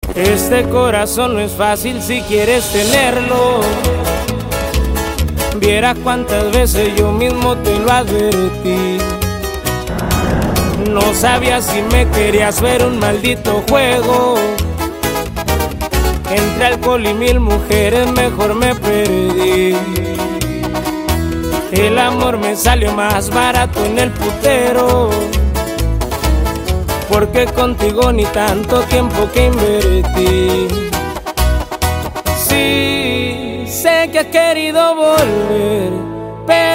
Este corazón no es fácil si quieres tenerlo. Viera cuántas veces yo mismo te lo advertí. No sabía si me querías ver un maldito juego. Entre alcohol y 1000 mujeres mejor me perdí. El amor me salió más barato en el putero, porque contigo ni tanto tiempo que invertí. Sí, sé que has querido volver, pero